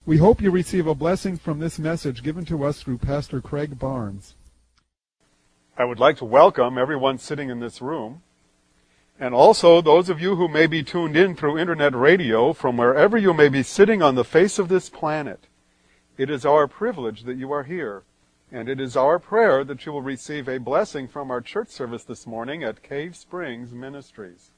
We hope you receive a blessing from this message given to us through Pastor Craig Barnes. I would like to welcome everyone sitting in this room, and also those of you who may be tuned in through internet radio from wherever you may be sitting on the face of this planet. It is our privilege that you are here, and it is our prayer that you will receive a blessing from our church service this morning at Cave Springs Ministries.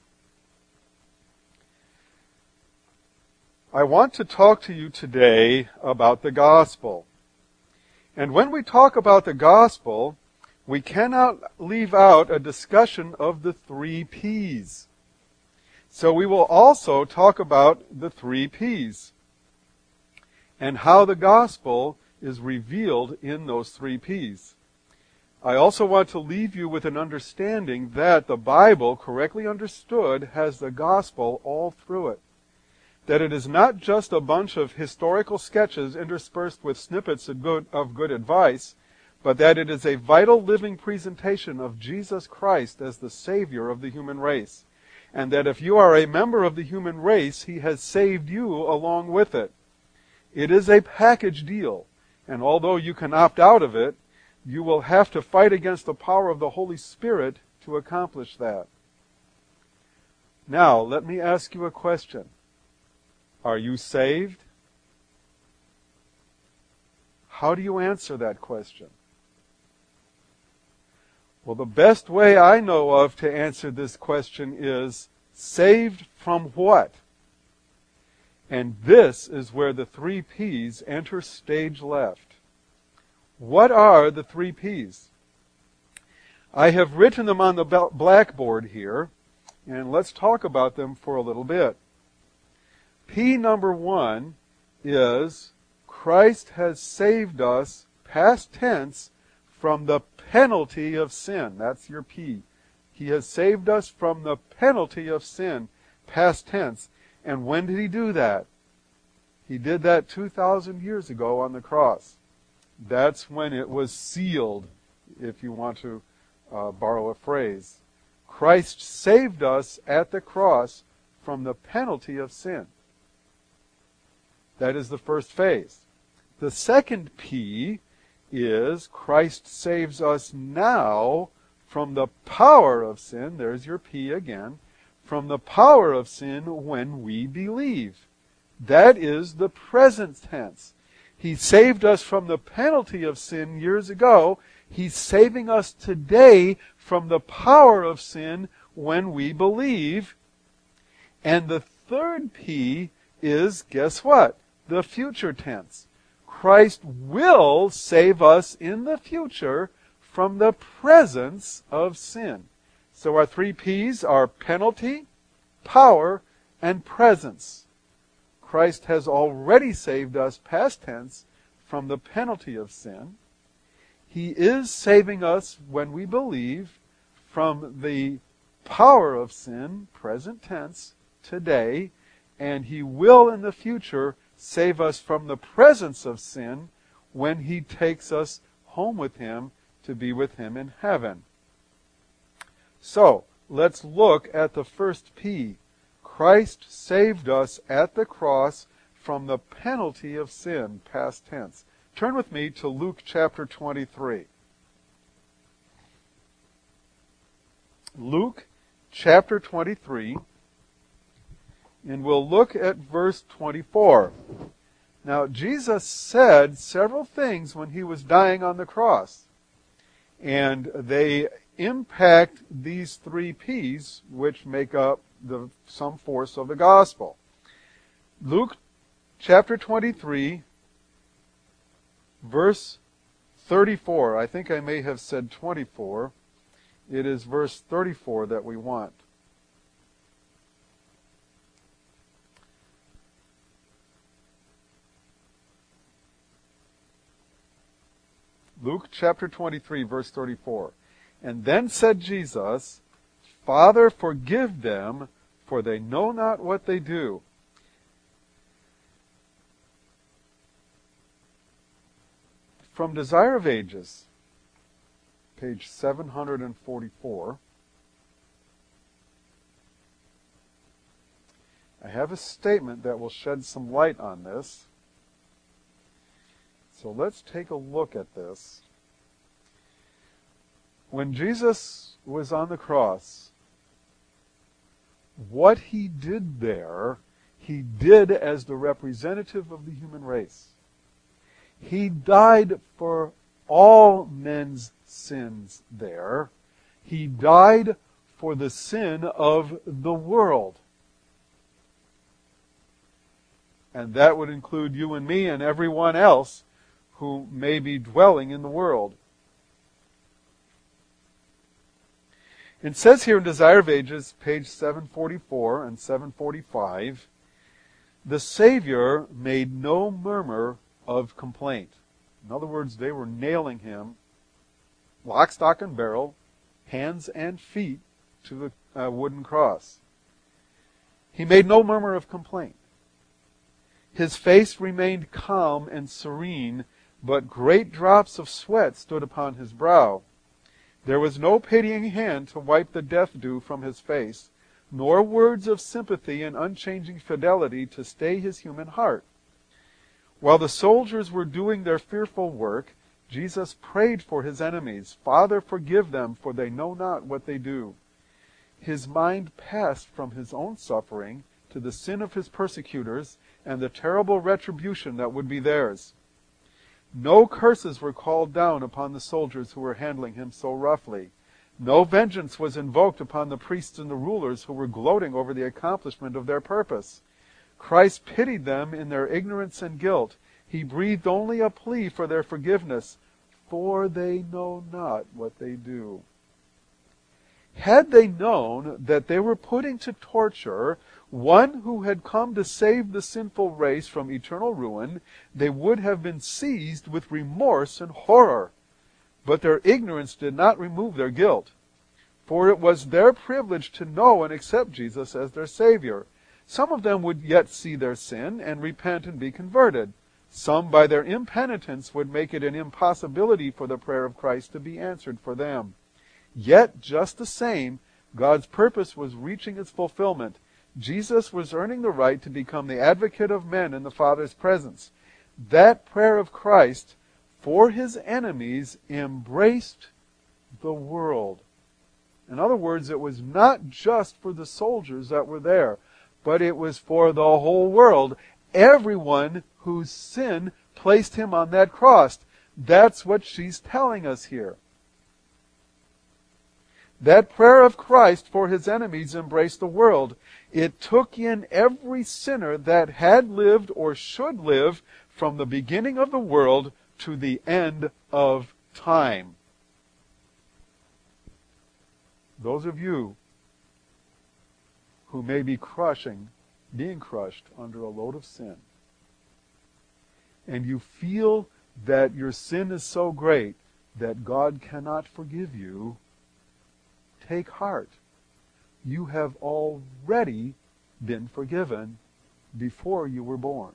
I want to talk to you today about the gospel. And when we talk about the gospel, we cannot leave out a discussion of the 3 P's. So we will also talk about the 3 P's and how the gospel is revealed in those 3 P's. I also want to leave you with an understanding that the Bible, correctly understood, has the gospel all through it. That it is not just a bunch of historical sketches interspersed with snippets of good advice, but that it is a vital living presentation of Jesus Christ as the Savior of the human race. And that if you are a member of the human race, He has saved you along with it. It is a package deal, and although you can opt out of it, you will have to fight against the power of the Holy Spirit to accomplish that. Now, let me ask you a question. Are you saved? How do you answer that question? Well, the best way I know of to answer this question is, saved from what? And this is where the 3 P's enter stage left. What are the 3 P's? I have written them on the blackboard here, and let's talk about them for a little bit. P number 1 is Christ has saved us, past tense, from the penalty of sin. That's your P. He has saved us from the penalty of sin, past tense. And when did He do that? He did that 2,000 years ago on the cross. That's when it was sealed, if you want to borrow a phrase. Christ saved us at the cross from the penalty of sin. That is the first phase. The second P is Christ saves us now from the power of sin. There's your P again. From the power of sin when we believe. That is the present tense. He saved us from the penalty of sin years ago. He's saving us today from the power of sin when we believe. And the third P is, guess what? The future tense. Christ will save us in the future from the presence of sin. So our 3 P's are penalty, power, and presence. Christ has already saved us, past tense, from the penalty of sin. He is saving us when we believe from the power of sin, present tense, today, and He will in the future save us from the presence of sin when He takes us home with Him to be with Him in heaven. So, let's look at the first P. Christ saved us at the cross from the penalty of sin, past tense. Turn with me to Luke chapter 23. Luke chapter 23. And we'll look at verse 24. Now, Jesus said several things when He was dying on the cross. And they impact these 3 P's, which make up some force of the gospel. Luke chapter 23, verse 34. I think I may have said 24. It is verse 34 that we want. Luke chapter 23, verse 34. And then said Jesus, Father, forgive them, for they know not what they do. From Desire of Ages, page 744, I have a statement that will shed some light on this. So let's take a look at this. When Jesus was on the cross, what he did there, he did as the representative of the human race. He died for all men's sins there. He died for the sin of the world. And that would include you and me and everyone else who may be dwelling in the world. It says here in Desire of Ages, page 744 and 745, the Savior made no murmur of complaint. In other words, they were nailing him, lock, stock, and barrel, hands and feet, to the wooden cross. He made no murmur of complaint. His face remained calm and serene, but great drops of sweat stood upon his brow. There was no pitying hand to wipe the death dew from his face, nor words of sympathy and unchanging fidelity to stay his human heart. While the soldiers were doing their fearful work, Jesus prayed for his enemies. Father, forgive them, for they know not what they do. His mind passed from his own suffering to the sin of his persecutors and the terrible retribution that would be theirs. No curses were called down upon the soldiers who were handling him so roughly. No vengeance was invoked upon the priests and the rulers who were gloating over the accomplishment of their purpose. Christ pitied them in their ignorance and guilt. He breathed only a plea for their forgiveness, for they know not what they do. Had they known that they were putting to torture one who had come to save the sinful race from eternal ruin, they would have been seized with remorse and horror. But their ignorance did not remove their guilt, for it was their privilege to know and accept Jesus as their Savior. Some of them would yet see their sin and repent and be converted. Some, by their impenitence, would make it an impossibility for the prayer of Christ to be answered for them. Yet, just the same, God's purpose was reaching its fulfillment. Jesus was earning the right to become the advocate of men in the Father's presence. That prayer of Christ for his enemies embraced the world. In other words, it was not just for the soldiers that were there, but it was for the whole world. Everyone whose sin placed him on that cross. That's what she's telling us here. That prayer of Christ for his enemies embraced the world. It took in every sinner that had lived or should live from the beginning of the world to the end of time. Those of you who may be being crushed under a load of sin, and you feel that your sin is so great that God cannot forgive you, take heart. You have already been forgiven before you were born.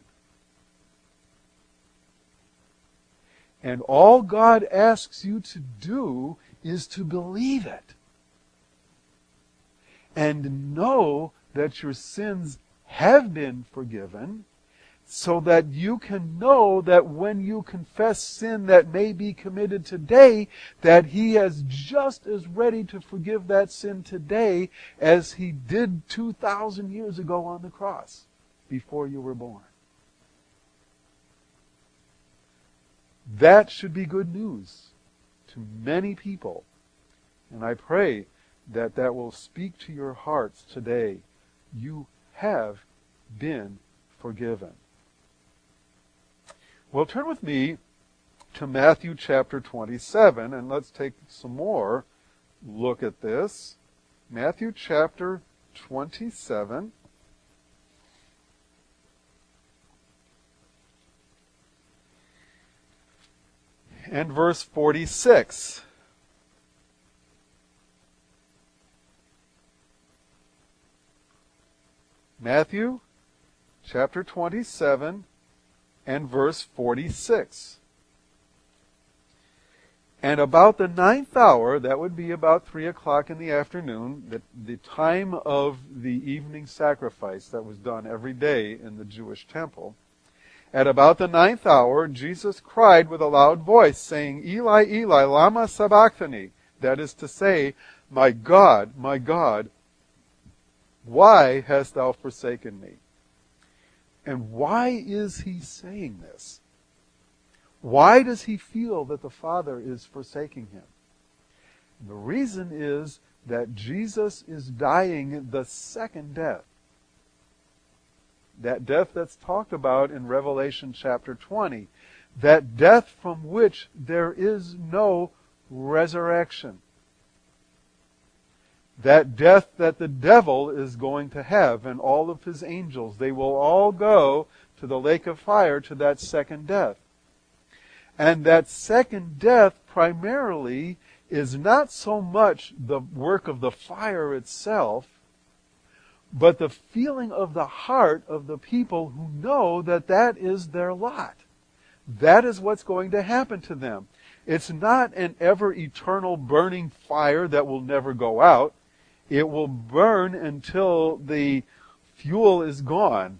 And all God asks you to do is to believe it. And know that your sins have been forgiven, so that you can know that when you confess sin that may be committed today, that he is just as ready to forgive that sin today as he did 2,000 years ago on the cross before you were born. That should be good news to many people. And I pray that that will speak to your hearts today. You have been forgiven. Well, turn with me to Matthew chapter 27, and let's take some more look at this. Matthew chapter 27. And verse 46. Matthew chapter 27 and verse 46. And about the 9th hour, that would be about 3 o'clock in the afternoon, the time of the evening sacrifice that was done every day in the Jewish temple. At about the 9th hour, Jesus cried with a loud voice, saying, Eli, Eli, lama sabachthani? That is to say, my God, why hast thou forsaken me? And why is he saying this? Why does he feel that the Father is forsaking him? And the reason is that Jesus is dying the second death. That death that's talked about in Revelation chapter 20. That death from which there is no resurrection. That death that the devil is going to have and all of his angels. They will all go to the lake of fire, to that second death. And that second death primarily is not so much the work of the fire itself, but the feeling of the heart of the people who know that that is their lot. That is what's going to happen to them. It's not an ever eternal burning fire that will never go out. It will burn until the fuel is gone.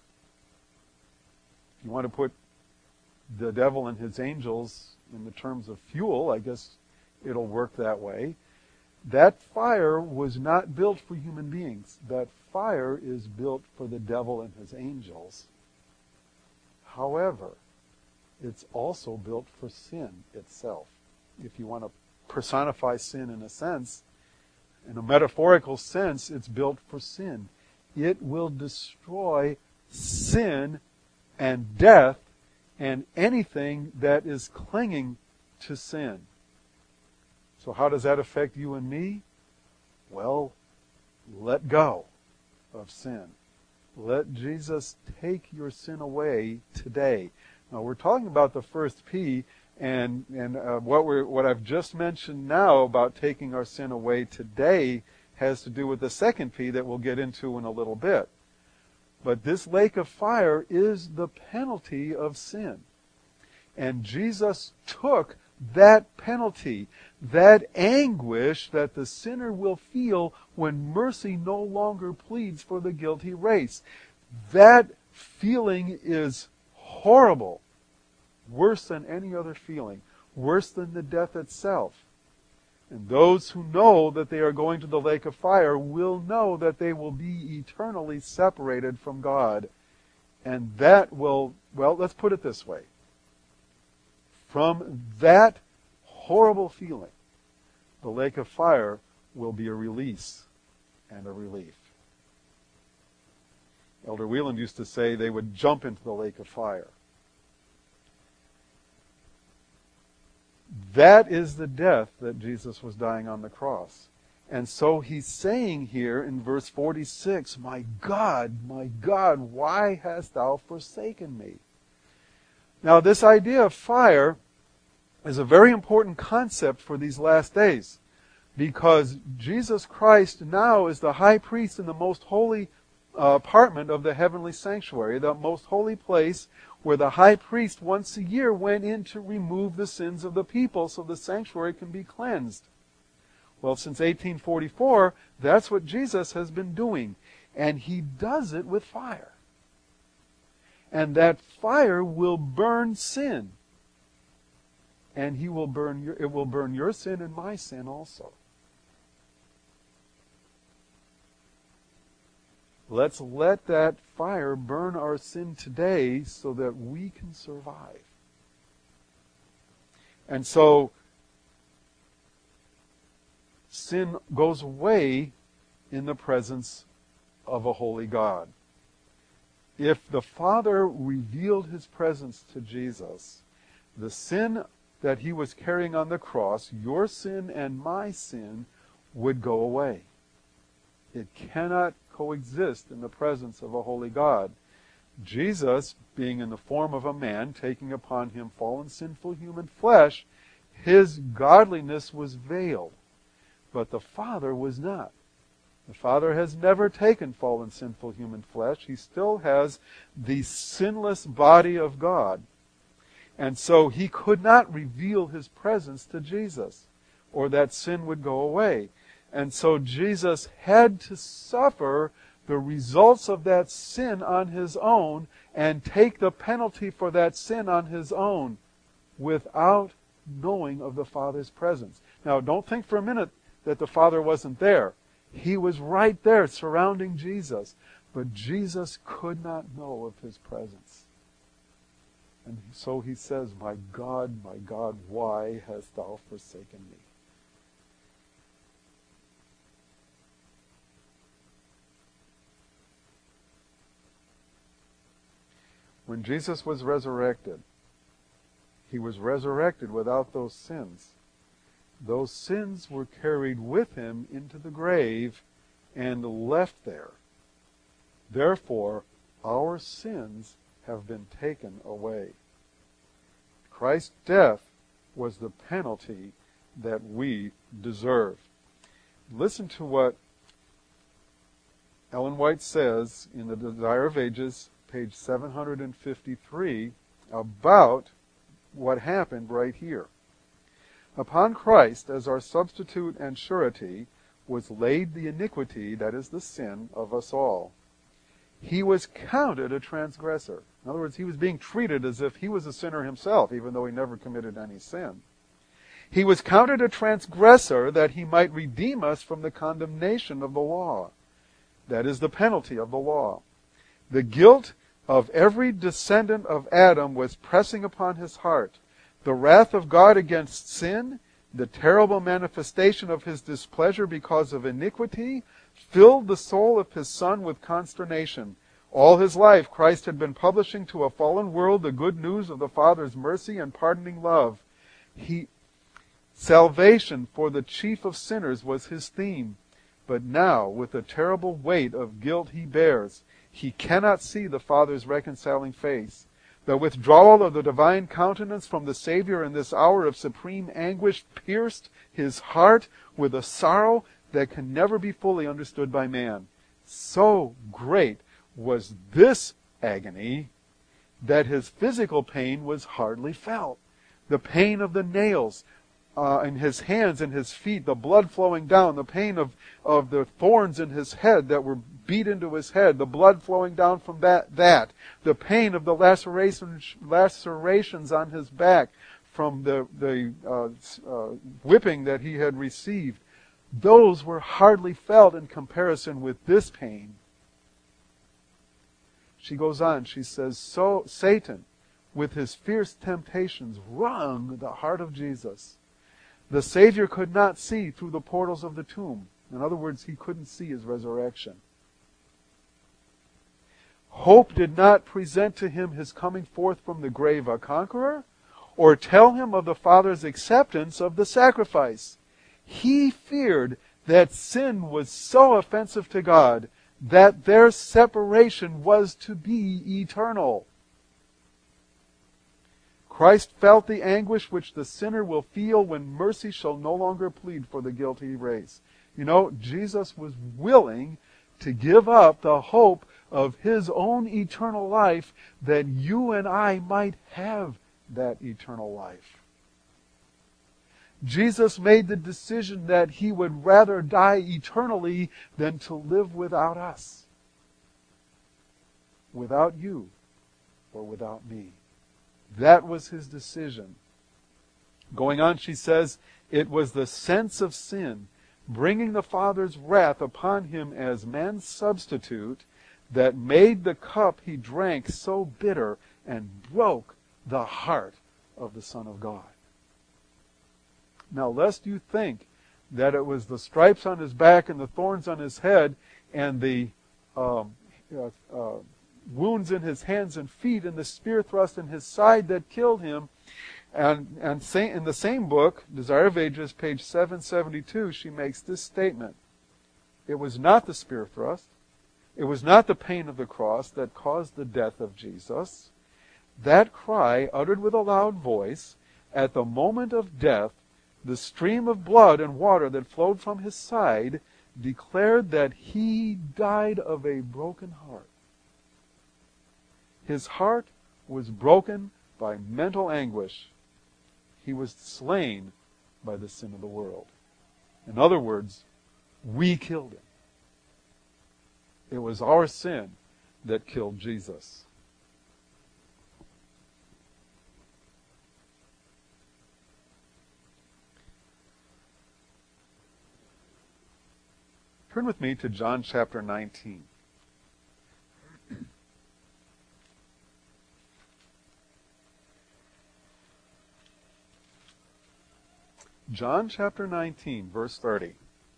If you want to put the devil and his angels in the terms of fuel, I guess it'll work that way. That fire was not built for human beings. That fire is built for the devil and his angels. However, it's also built for sin itself. If you want to personify sin in a sense, in a metaphorical sense, it's built for sin. It will destroy sin and death and anything that is clinging to sin. So how does that affect you and me? Well, let go of sin. Let Jesus take your sin away today. Now we're talking about the first P, and what I've just mentioned now about taking our sin away today has to do with the second P that we'll get into in a little bit. But this lake of fire is the penalty of sin. And Jesus took that penalty, that anguish that the sinner will feel when mercy no longer pleads for the guilty race. That feeling is horrible. Worse than any other feeling. Worse than the death itself. And those who know that they are going to the lake of fire will know that they will be eternally separated from God. And that will, well, let's put it this way. From that horrible feeling, the lake of fire will be a release and a relief. Elder Wieland used to say they would jump into the lake of fire. That is the death that Jesus was dying on the cross. And so he's saying here in verse 46, my God, why hast thou forsaken me? Now this idea of fire is a very important concept for these last days, because Jesus Christ now is the high priest in the most holy apartment of the heavenly sanctuary, the most holy place where the high priest once a year went in to remove the sins of the people so the sanctuary can be cleansed. Well, since 1844, that's what Jesus has been doing, and he does it with fire. And that fire will burn sin. And it will burn your sin and my sin also. Let's let that fire burn our sin today so that we can survive. And so, sin goes away in the presence of a holy God. If the Father revealed his presence to Jesus, the sin that he was carrying on the cross, your sin and my sin, would go away. It cannot coexist in the presence of a holy God. Jesus, being in the form of a man, taking upon him fallen, sinful human flesh, his godliness was veiled. But the Father was not. The Father has never taken fallen, sinful human flesh. He still has the sinless body of God. And so he could not reveal his presence to Jesus, or that sin would go away. And so Jesus had to suffer the results of that sin on his own and take the penalty for that sin on his own without knowing of the Father's presence. Now, don't think for a minute that the Father wasn't there. He was right there surrounding Jesus, but Jesus could not know of his presence. And so he says, my God, why hast thou forsaken me? When Jesus was resurrected, he was resurrected without those sins. Those sins were carried with him into the grave and left there. Therefore, our sins have been taken away. Christ's death was the penalty that we deserve. Listen to what Ellen White says in The Desire of Ages, page 753, about what happened right here. Upon Christ as our substitute and surety was laid the iniquity, that is the sin, of us all. He was counted a transgressor. In other words, he was being treated as if he was a sinner himself, even though he never committed any sin. He was counted a transgressor that he might redeem us from the condemnation of the law. That is the penalty of the law. The guilt of every descendant of Adam was pressing upon his heart. The wrath of God against sin, the terrible manifestation of his displeasure because of iniquity, filled the soul of his Son with consternation. All his life, Christ had been publishing to a fallen world the good news of the Father's mercy and pardoning love. Salvation for the chief of sinners was his theme. But now, with the terrible weight of guilt he bears, he cannot see the Father's reconciling face. The withdrawal of the divine countenance from the Savior in this hour of supreme anguish pierced his heart with a sorrow that can never be fully understood by man. So great was this agony that his physical pain was hardly felt. The pain of the nails in his hands and his feet, the blood flowing down, the pain of the thorns in his head that were beat into his head, the blood flowing down from that, the pain of the lacerations on his back from the whipping that he had received. Those were hardly felt in comparison with this pain. She goes on, she says, so Satan, with his fierce temptations, wrung the heart of Jesus. The Savior could not see through the portals of the tomb. In other words, he couldn't see his resurrection. Hope did not present to him his coming forth from the grave a conqueror, or tell him of the Father's acceptance of the sacrifice. He feared that sin was so offensive to God that their separation was to be eternal. Christ felt the anguish which the sinner will feel when mercy shall no longer plead for the guilty race. You know, Jesus was willing to give up the hope of his own eternal life that you and I might have that eternal life. Jesus made the decision that he would rather die eternally than to live without us. Without you or without me. That was his decision. Going on, she says, it was the sense of sin, bringing the Father's wrath upon him as man's substitute, that made the cup he drank so bitter and broke the heart of the Son of God. Now, lest you think that it was the stripes on his back and the thorns on his head and the wounds in his hands and feet and the spear thrust in his side that killed him. And in the same book, Desire of Ages, page 772, she makes this statement. It was not the spear thrust. It was not the pain of the cross that caused the death of Jesus. That cry, uttered with a loud voice, at the moment of death, the stream of blood and water that flowed from his side declared that he died of a broken heart. His heart was broken by mental anguish. He was slain by the sin of the world. In other words, we killed him. It was our sin that killed Jesus. Turn with me to John chapter 19. John chapter 19, verse 30.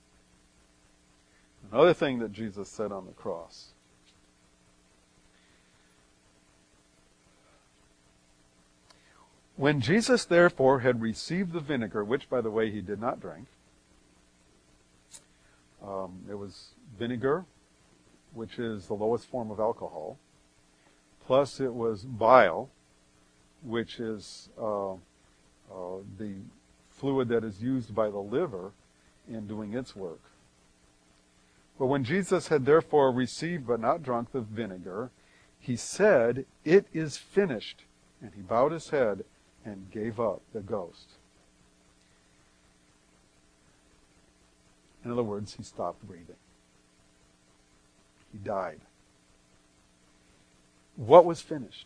Another thing that Jesus said on the cross. When Jesus therefore had received the vinegar, which by the way he did not drink, it was vinegar, which is the lowest form of alcohol, plus it was bile, which is the fluid that is used by the liver in doing its work. But when Jesus had therefore received but not drunk the vinegar, he said, "It is finished." And he bowed his head and gave up the ghost. In other words, he stopped breathing. He died. What was finished?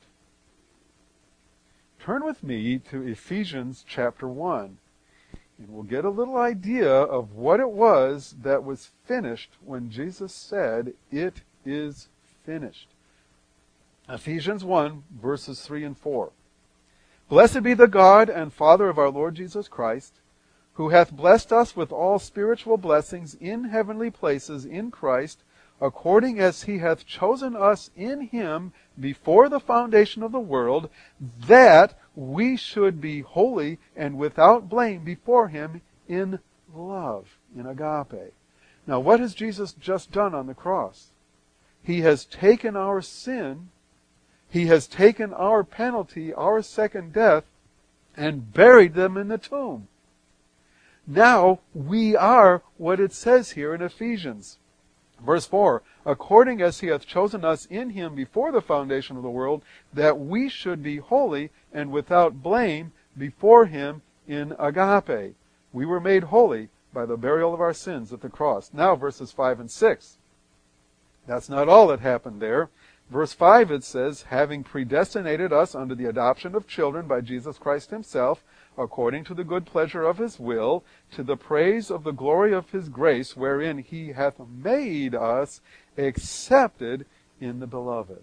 Turn with me to Ephesians chapter 1. And we'll get a little idea of what it was that was finished when Jesus said, "It is finished." Ephesians 1, verses 3 and 4. "Blessed be the God and Father of our Lord Jesus Christ, who hath blessed us with all spiritual blessings in heavenly places in Christ, according as he hath chosen us in him before the foundation of the world, that we should be holy and without blame before him in love," in agape. Now, what has Jesus just done on the cross? He has taken our sin, he has taken our penalty, our second death, and buried them in the tomb. Now we are what it says here in Ephesians. Verse 4, "According as he hath chosen us in him before the foundation of the world, that we should be holy and without blame before him in agape." We were made holy by the burial of our sins at the cross. Now verses 5 and 6. That's not all that happened there. Verse 5 it says, "Having predestinated us unto the adoption of children by Jesus Christ himself, according to the good pleasure of his will, to the praise of the glory of his grace, wherein he hath made us accepted in the beloved."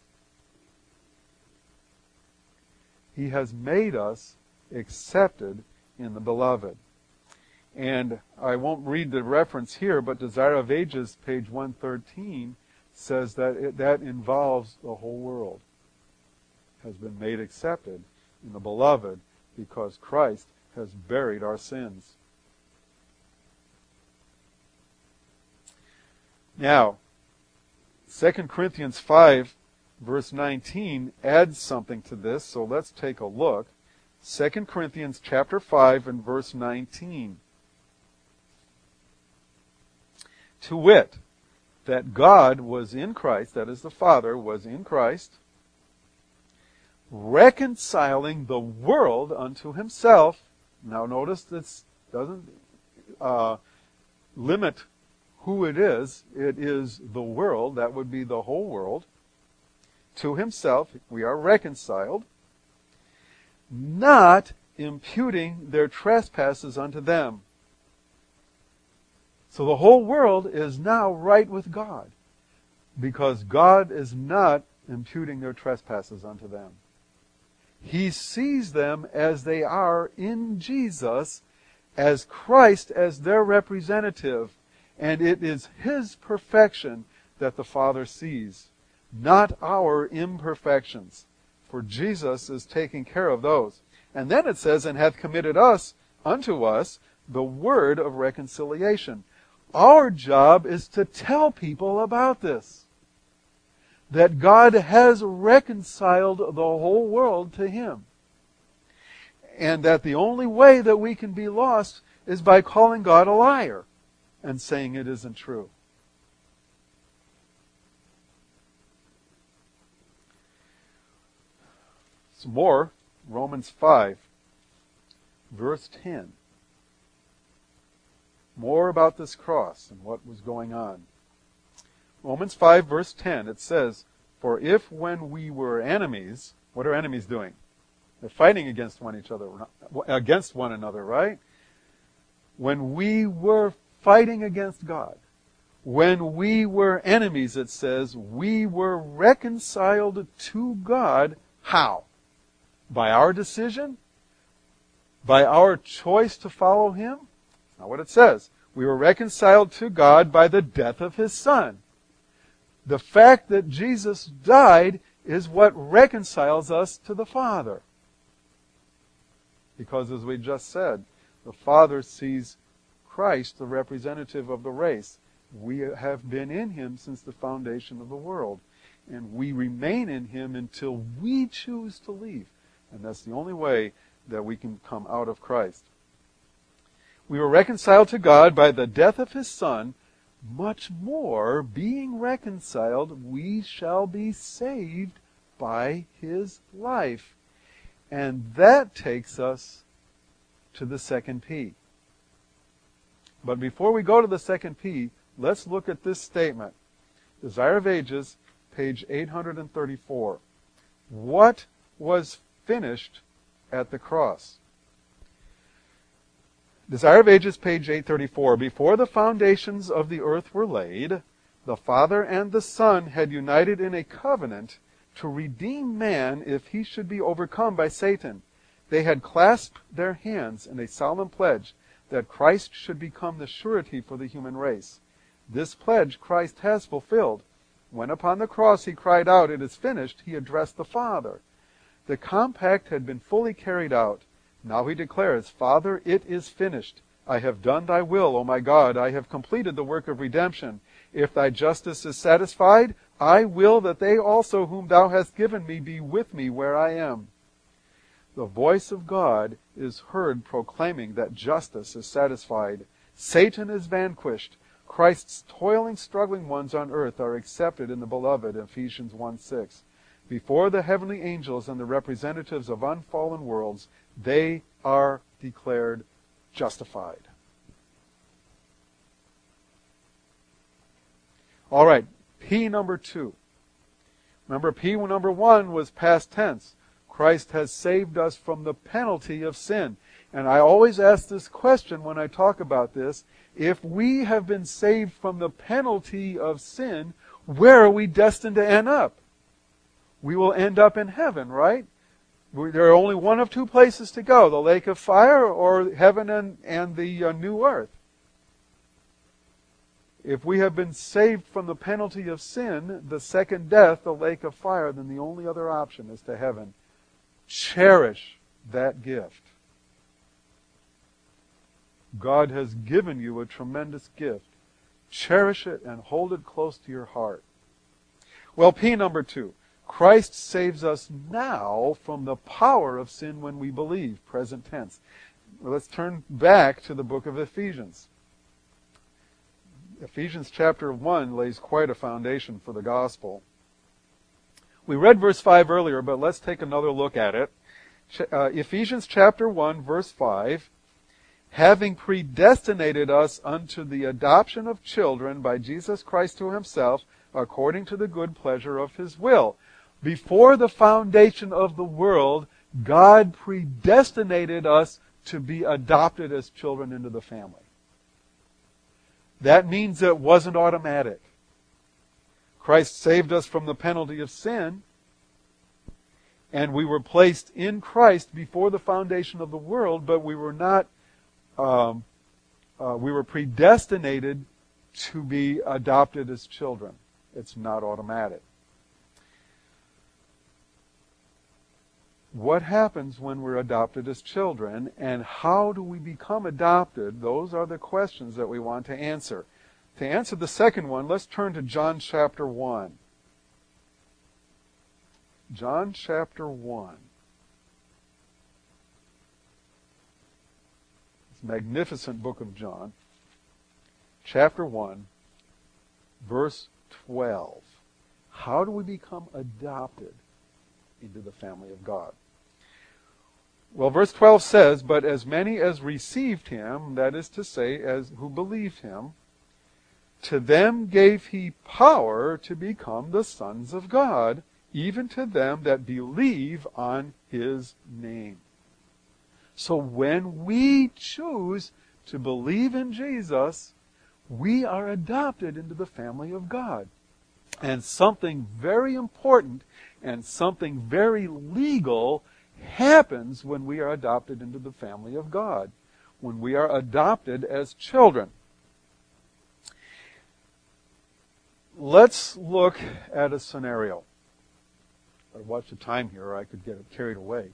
He has made us accepted in the beloved. And I won't read the reference here, but Desire of Ages, page 113, says that that involves the whole world. Has been made accepted in the beloved because Christ has buried our sins. Now, 2 Corinthians 5, verse 19 adds something to this, so let's take a look. 2 Corinthians chapter 5 and verse 19. "To wit, that God was in Christ," that is the Father, was in Christ, "reconciling the world unto himself." Now notice this doesn't limit who it is. It is the world, that would be the whole world. "To himself," we are reconciled, "not imputing their trespasses unto them." So the whole world is now right with God, because God is not imputing their trespasses unto them. He sees them as they are in Jesus, as Christ as their representative, and it is his perfection that the Father sees, not our imperfections, for Jesus is taking care of those. And then it says, "And hath committed us unto us the word of reconciliation." Our job is to tell people about this, that God has reconciled the whole world to him, and that the only way that we can be lost is by calling God a liar and saying it isn't true. Some more, Romans 5, verse 10. More about this cross and what was going on. Romans 5, verse 10, it says, "For if when we were enemies," what are enemies doing? They're fighting against one another, right? "When we were fighting against God, When we were enemies, it says, we were reconciled to God. How? By our decision? By our choice to follow Him? That's not what it says. We were reconciled to God by the death of His Son. The fact that Jesus died is what reconciles us to the Father. Because as we just said, the Father sees Christ, the representative of the race. We have been in Him since the foundation of the world. And we remain in Him until we choose to leave. And that's the only way that we can come out of Christ. We were reconciled to God by the death of His Son. Much more, being reconciled, we shall be saved by His life. And that takes us to the second P. But before we go to the second P, let's look at this statement. Desire of Ages, page 834. What was finished at the cross? Desire of Ages, page 834. Before the foundations of the earth were laid, the Father and the Son had united in a covenant to redeem man if he should be overcome by Satan. They had clasped their hands in a solemn pledge that Christ should become the surety for the human race. This pledge Christ has fulfilled. When upon the cross He cried out, "It is finished," He addressed the Father. The compact had been fully carried out. Now He declares, "Father, it is finished. I have done Thy will, O my God. I have completed the work of redemption. If Thy justice is satisfied, I will that they also whom Thou hast given me be with me where I am." The voice of God is heard proclaiming that justice is satisfied. Satan is vanquished. Christ's toiling, struggling ones on earth are accepted in the beloved, Ephesians 1:6. Before the heavenly angels and the representatives of unfallen worlds, they are declared justified. All right, P number 2. Remember, P number 1 was past tense. Christ has saved us from the penalty of sin. And I always ask this question when I talk about this. If we have been saved from the penalty of sin, where are we destined to end up? We will end up in heaven, right? There are only one of two places to go, the lake of fire or heaven and the new earth. If we have been saved from the penalty of sin, the second death, the lake of fire, then the only other option is to heaven. Cherish that gift. God has given you a tremendous gift. Cherish it and hold it close to your heart. Well, P number 2. Christ saves us now from the power of sin when we believe, present tense. Well, let's turn back to the book of Ephesians. Ephesians chapter 1 lays quite a foundation for the gospel. We read verse 5 earlier, but let's take another look at it. Ephesians chapter 1, verse 5. Having predestinated us unto the adoption of children by Jesus Christ to Himself, according to the good pleasure of His will. Before the foundation of the world, God predestinated us to be adopted as children into the family. That means it wasn't automatic. Christ saved us from the penalty of sin, and we were placed in Christ before the foundation of the world, but we were not, we were predestinated to be adopted as children. It's not automatic. What happens when we're adopted as children, and how do we become adopted? Those are the questions that we want to answer. To answer the second one, let's turn to John chapter 1. John chapter 1. This magnificent book of John. Chapter 1, verse 12. How do we become adopted into the family of God? Well, verse 12 says, "But as many as received Him," that is to say, as who believed Him, "to them gave He power to become the sons of God, even to them that believe on His name." So when we choose to believe in Jesus, We are adopted into the family of God. And something very important and something very legal happens when we are adopted into the family of God, when we are adopted as children. Let's look at a scenario. I watch the time here or I could get carried away.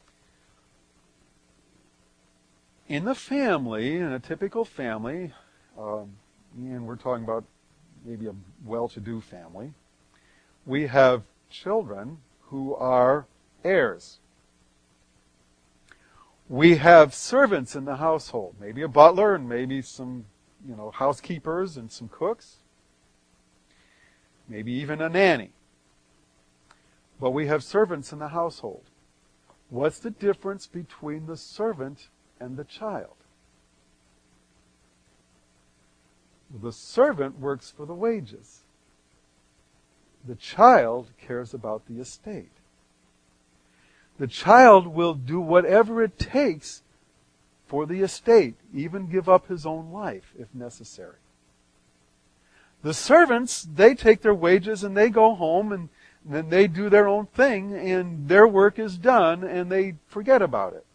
In the family, in a typical family, and we're talking about maybe a well-to-do family, we have children who are heirs. We have servants in the household, maybe a butler and maybe some, housekeepers and some cooks, maybe even a nanny. But we have servants in the household. What's the difference between the servant and the child? The servant works for the wages. The child cares about the estate. The child will do whatever it takes for the estate, even give up his own life if necessary. The servants, they take their wages and they go home and then they do their own thing and their work is done and they forget about it.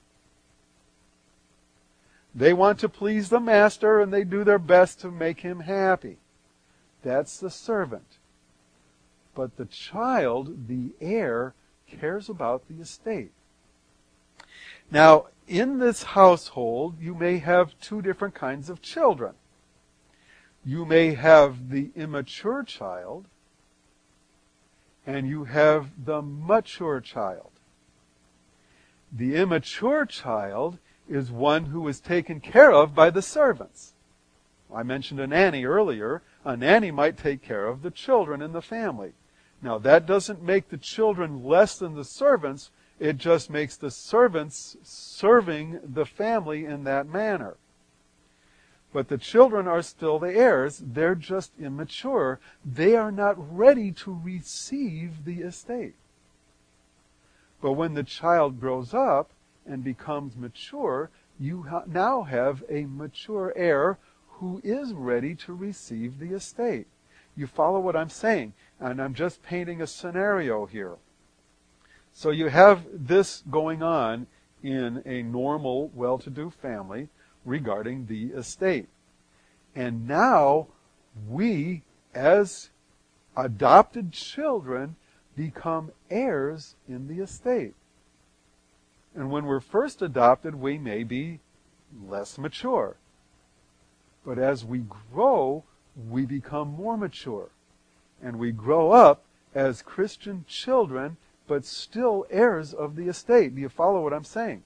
They want to please the master and they do their best to make him happy. That's the servant. But the child, the heir, cares about the estate. Now, in this household, you may have two different kinds of children. You may have the immature child, and you have the mature child. The immature child is one who is taken care of by the servants. I mentioned a nanny earlier. A nanny might take care of the children in the family. Now, that doesn't make the children less than the servants. It just makes the servants serving the family in that manner. But the children are still the heirs. They're just immature. They are not ready to receive the estate. But when the child grows up and becomes mature, you now have a mature heir who is ready to receive the estate. You follow what I'm saying? And I'm just painting a scenario here. So you have this going on in a normal, well-to-do family regarding the estate. And now we, as adopted children, become heirs in the estate. And when we're first adopted, we may be less mature. But as we grow, we become more mature. And we grow up as Christian children, but still heirs of the estate. Do you follow what I'm saying?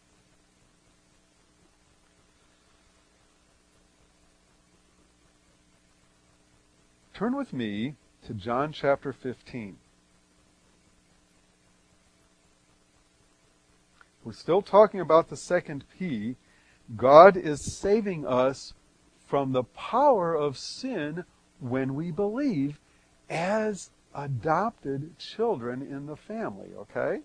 Turn with me to John chapter 15. We're still talking about the second P. God is saving us from the power of sin when we believe as adopted children in the family, okay?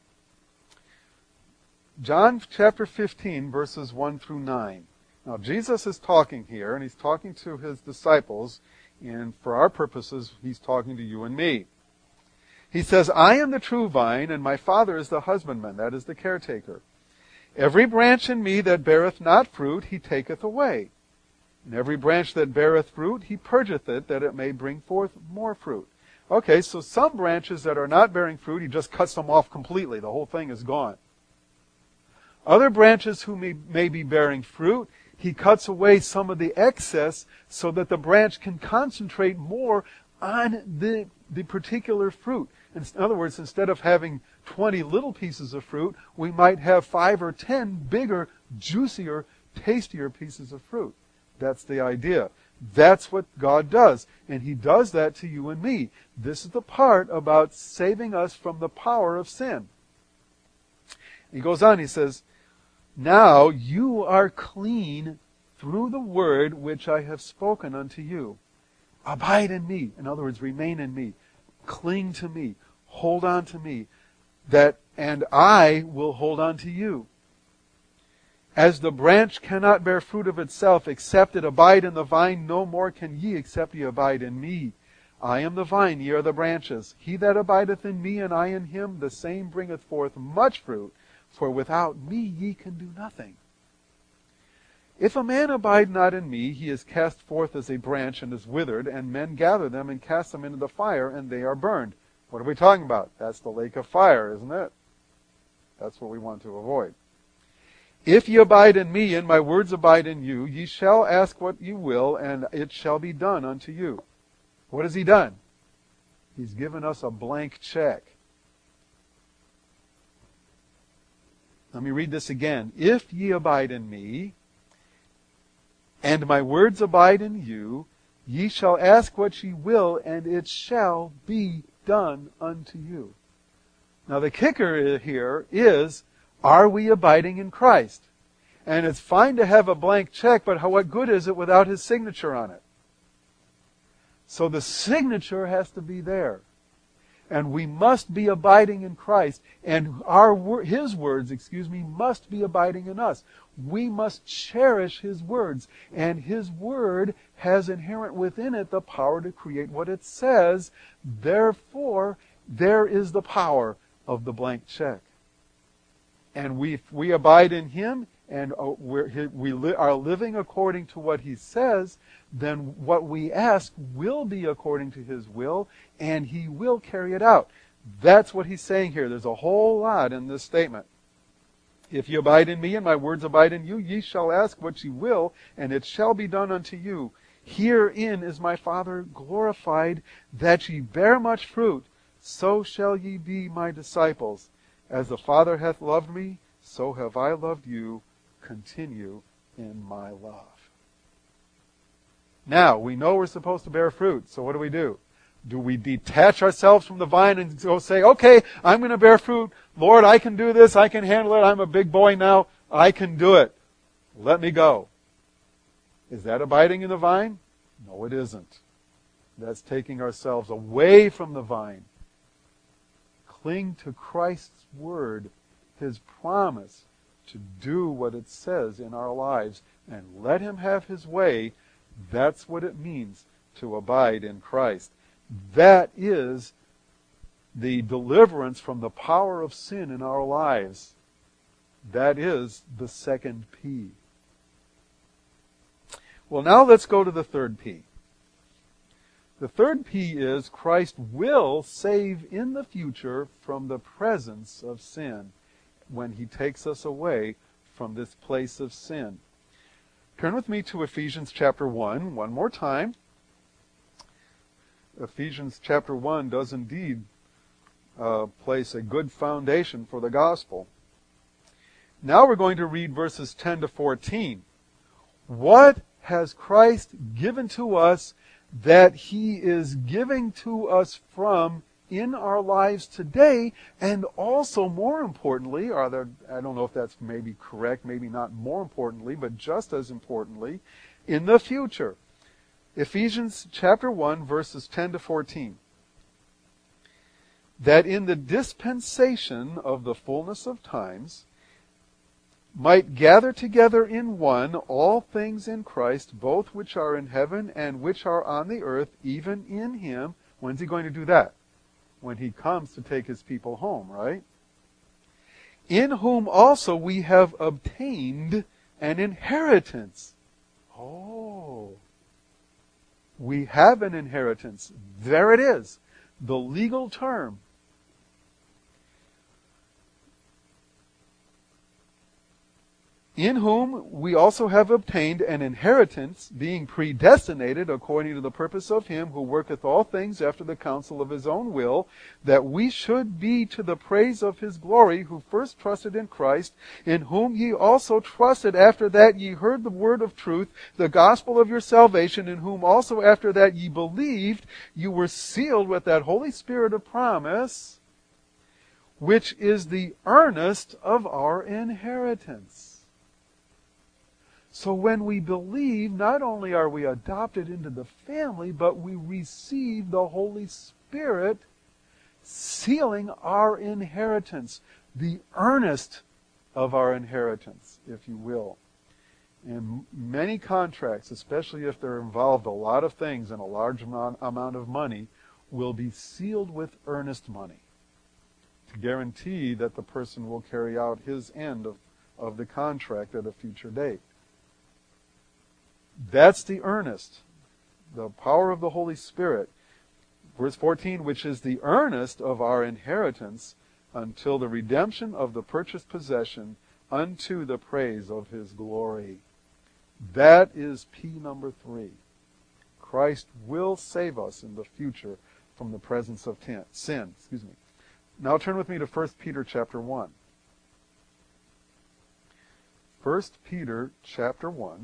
John chapter 15, verses 1 through 9. Now, Jesus is talking here, and he's talking to his disciples, and for our purposes, he's talking to you and me. He says, I am the true vine, and my Father is the husbandman, that is the caretaker. Every branch in me that beareth not fruit, he taketh away. And every branch that beareth fruit, he purgeth it, that it may bring forth more fruit. Okay, so some branches that are not bearing fruit, he just cuts them off completely. The whole thing is gone. Other branches who may be bearing fruit, he cuts away some of the excess so that the branch can concentrate more on the particular fruit. In other words, instead of having 20 little pieces of fruit, we might have 5 or 10 bigger, juicier, tastier pieces of fruit. That's the idea. That's what God does. And he does that to you and me. This is the part about saving us from the power of sin. He goes on, he says, now you are clean through the word which I have spoken unto you. Abide in me. In other words, remain in me. Cling to me. Hold on to me. And I will hold on to you. As the branch cannot bear fruit of itself, except it abide in the vine, no more can ye, except ye abide in me. I am the vine, ye are the branches. He that abideth in me, and I in him, the same bringeth forth much fruit, for without me ye can do nothing. If a man abide not in me, he is cast forth as a branch and is withered, and men gather them and cast them into the fire, and they are burned. What are we talking about? That's the lake of fire, isn't it? That's what we want to avoid. If ye abide in me, and my words abide in you, ye shall ask what ye will, and it shall be done unto you. What has he done? He's given us a blank check. Let me read this again. If ye abide in me, and my words abide in you, ye shall ask what ye will, and it shall be done unto you. Now the kicker here is, are we abiding in Christ? And it's fine to have a blank check, but what good is it without His signature on it? So the signature has to be there. And we must be abiding in Christ. And His words, must be abiding in us. We must cherish His words. And His word has inherent within it the power to create what it says. Therefore, there is the power of the blank check. And we abide in Him, and we are living according to what He says, then what we ask will be according to His will, and He will carry it out. That's what He's saying here. There's a whole lot in this statement. If ye abide in me, and my words abide in you, ye shall ask what ye will, and it shall be done unto you. Herein is my Father glorified, that ye bear much fruit, so shall ye be my disciples. As the Father hath loved me, so have I loved you. Continue in my love. Now, we know we're supposed to bear fruit, so what do? Do we detach ourselves from the vine and go say, okay, I'm going to bear fruit. Lord, I can do this. I can handle it. I'm a big boy now. I can do it. Let me go. Is that abiding in the vine? No, it isn't. That's taking ourselves away from the vine. Cling to Christ's word, His promise to do what it says in our lives, and let Him have His way. That's what it means to abide in Christ. That is the deliverance from the power of sin in our lives. That is the second P. Well, now let's go to the third P. The third P is Christ will save in the future from the presence of sin when He takes us away from this place of sin. Turn with me to Ephesians chapter 1 one more time. Ephesians chapter 1 does indeed place a good foundation for the gospel. Now we're going to read verses 10 to 14. What has Christ given to us that He is giving to us from in our lives today, and also more importantly, I don't know if that's maybe correct, maybe not more importantly, but just as importantly, in the future. Ephesians chapter 1, verses 10 to 14. That in the dispensation of the fullness of times might gather together in one all things in Christ, both which are in heaven and which are on the earth, even in Him. When's He going to do that? When He comes to take His people home, right? In whom also we have obtained an inheritance. Oh, we have an inheritance. There it is. The legal term. In whom we also have obtained an inheritance, being predestinated according to the purpose of Him who worketh all things after the counsel of His own will, that we should be to the praise of His glory, who first trusted in Christ, in whom ye also trusted after that ye heard the word of truth, the gospel of your salvation, in whom also after that ye believed, you were sealed with that Holy Spirit of promise, which is the earnest of our inheritance. So when we believe, not only are we adopted into the family, but we receive the Holy Spirit sealing our inheritance, the earnest of our inheritance, if you will. And many contracts, especially if they're involved a lot of things and a large amount of money, will be sealed with earnest money to guarantee that the person will carry out his end of the contract at a future date. That's the earnest, the power of the Holy Spirit. Verse 14, which is the earnest of our inheritance until the redemption of the purchased possession unto the praise of his glory. That is P number 3. Christ will save us in the future from the presence of sin. Now turn with me to 1 Peter chapter 1. 1 Peter chapter 1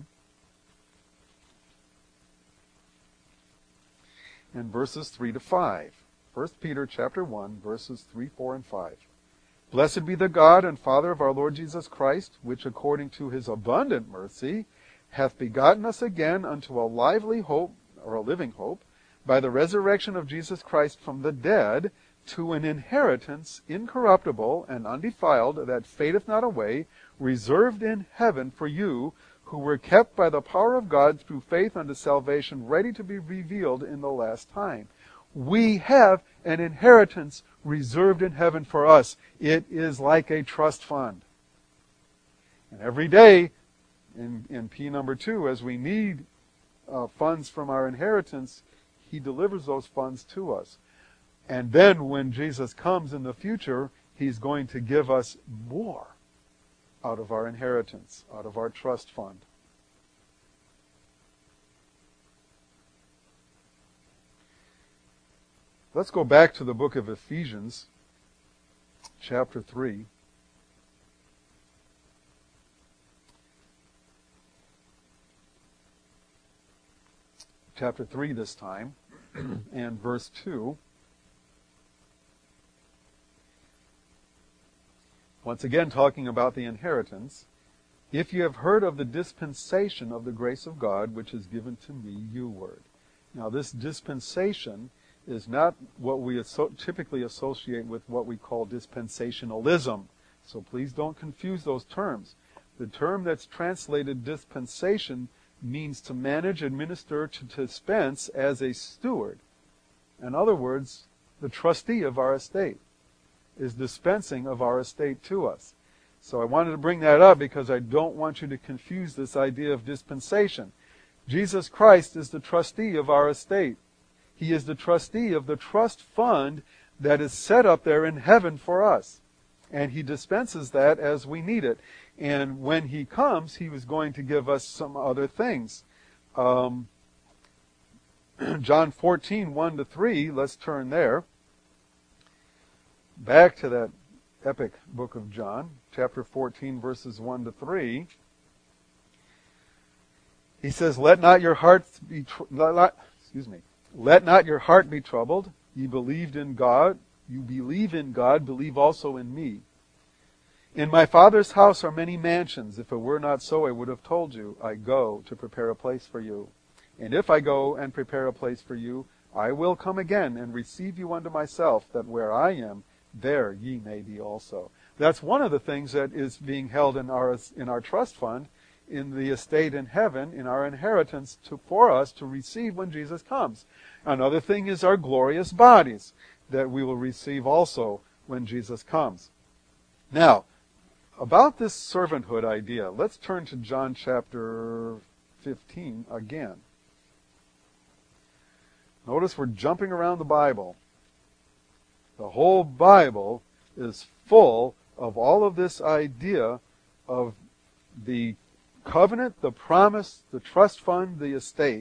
and verses 3 to 5. 1 Peter chapter 1, verses 3, 4, and 5. Blessed be the God and Father of our Lord Jesus Christ, which according to his abundant mercy hath begotten us again unto a lively hope, or a living hope, by the resurrection of Jesus Christ from the dead, to an inheritance incorruptible and undefiled, that fadeth not away, reserved in heaven for you, who were kept by the power of God through faith unto salvation, ready to be revealed in the last time. We have an inheritance reserved in heaven for us. It is like a trust fund. And every day, in P number 2, as we need funds from our inheritance, he delivers those funds to us. And then when Jesus comes in the future, he's going to give us more out of our inheritance, out of our trust fund. Let's go back to the book of Ephesians, chapter 3. Chapter 3 this time, and verse 2. Once again talking about the inheritance. If you have heard of the dispensation of the grace of God, which is given to me, you word. Now this dispensation is not what we typically associate with what we call dispensationalism. So please don't confuse those terms. The term that's translated dispensation means to manage, administer, to dispense as a steward. In other words, the trustee of our estate is dispensing of our estate to us. So I wanted to bring that up because I don't want you to confuse this idea of dispensation. Jesus Christ is the trustee of our estate. He is the trustee of the trust fund that is set up there in heaven for us. And he dispenses that as we need it. And when he comes, he was going to give us some other things. John 14, 1 to 3, let's turn there. Back to that epic book of John, chapter 14, verses 1 to 3. He says, Let not your heart be troubled. You believe in God, believe also in me. In my Father's house are many mansions. If it were not so, I would have told you. I go to prepare a place for you. And if I go and prepare a place for you, I will come again and receive you unto myself, that where I am, there ye may be also. That's one of the things that is being held in our trust fund, in the estate in heaven, in our inheritance for us to receive when Jesus comes. Another thing is our glorious bodies that we will receive also when Jesus comes. Now, about this servanthood idea, let's turn to John chapter 15 again. Notice we're jumping around the Bible. The whole Bible is full of all of this idea of the covenant, the promise, the trust fund, the estate.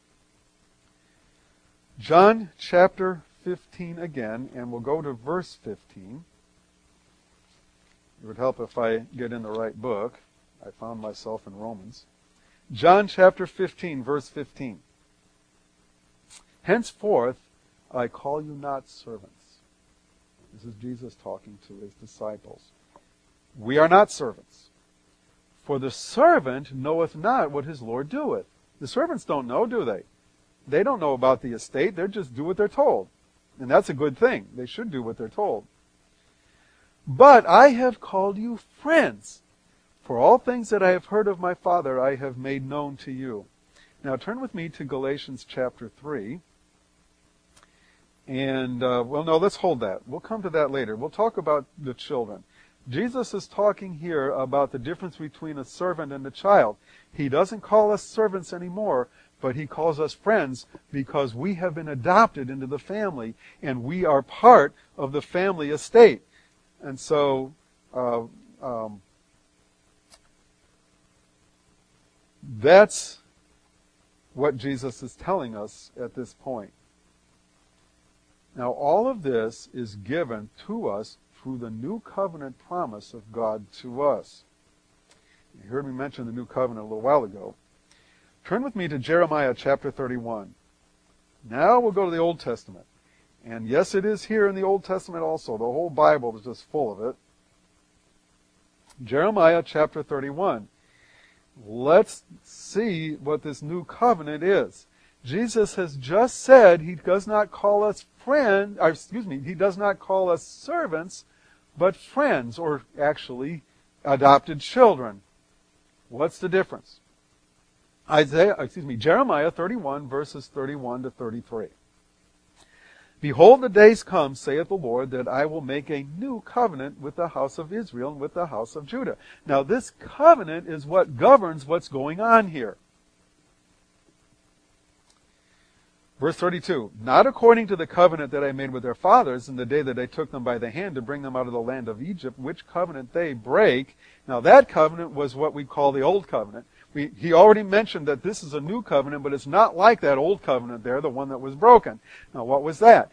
John chapter 15 again, and we'll go to verse 15. It would help if I get in the right book. I found myself in Romans. John chapter 15, verse 15. Henceforth I call you not servants. This is Jesus talking to his disciples. We are not servants. For the servant knoweth not what his Lord doeth. The servants don't know, do they? They don't know about the estate. They just do what they're told. And that's a good thing. They should do what they're told. But I have called you friends, for all things that I have heard of my Father I have made known to you. Now turn with me to Galatians chapter 3. And, no, let's hold that. We'll come to that later. We'll talk about the children. Jesus is talking here about the difference between a servant and a child. He doesn't call us servants anymore, but he calls us friends because we have been adopted into the family and we are part of the family estate. And so, that's what Jesus is telling us at this point. Now, all of this is given to us through the new covenant promise of God to us. You heard me mention the new covenant a little while ago. Turn with me to Jeremiah chapter 31. Now we'll go to the Old Testament. And yes, it is here in the Old Testament also. The whole Bible is just full of it. Jeremiah chapter 31. Let's see what this new covenant is. Jesus has just said he does not call us he does not call us servants, but friends, or actually adopted children. What's the difference? Jeremiah 31 verses 31 to 33. Behold, the days come, saith the Lord, that I will make a new covenant with the house of Israel and with the house of Judah. Now this covenant is what governs what's going on here. Verse 32, not according to the covenant that I made with their fathers in the day that I took them by the hand to bring them out of the land of Egypt, which covenant they break. Now that covenant was what we call the old covenant. He already mentioned that this is a new covenant, but it's not like that old covenant there, the one that was broken. Now what was that?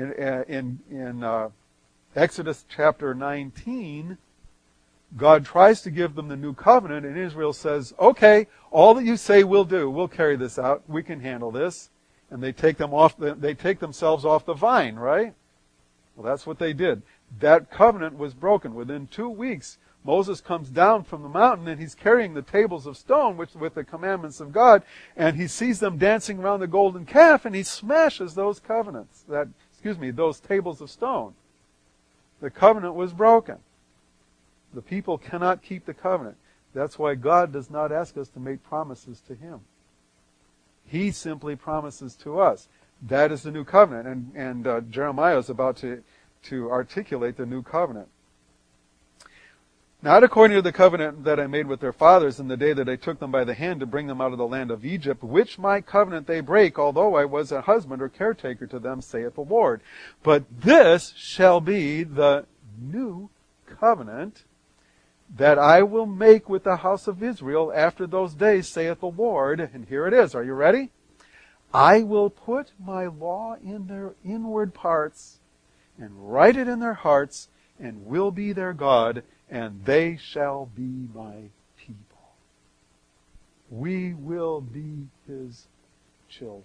In Exodus chapter 19, God tries to give them the new covenant, and Israel says, okay, all that you say we'll do. We'll carry this out. We can handle this. And they take themselves off the vine, right? Well, that's what they did. That covenant was broken. Within 2 weeks, Moses comes down from the mountain and he's carrying the tables of stone with the commandments of God, and he sees them dancing around the golden calf, and he smashes those those tables of stone. The covenant was broken. The people cannot keep the covenant. That's why God does not ask us to make promises to him. He simply promises to us. That is the new covenant. And Jeremiah is about to articulate the new covenant. Not according to the covenant that I made with their fathers in the day that I took them by the hand to bring them out of the land of Egypt, which my covenant they break, although I was a husband or caretaker to them, saith the Lord. But this shall be the new covenant that I will make with the house of Israel after those days, saith the Lord. And here it is. Are you ready? I will put my law in their inward parts and write it in their hearts, and will be their God, and they shall be my people. We will be his children,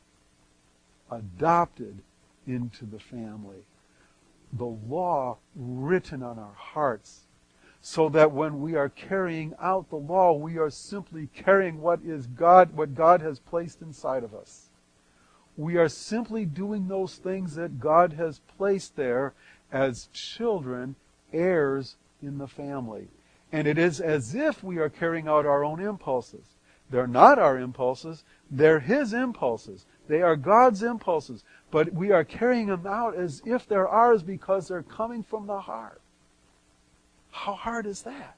adopted into the family. The law written on our hearts, so that when we are carrying out the law, we are simply carrying what God has placed inside of us. We are simply doing those things that God has placed there as children, heirs in the family. And it is as if we are carrying out our own impulses. They're not our impulses, they're his impulses. They are God's impulses. But we are carrying them out as if they're ours because they're coming from the heart. How hard is that?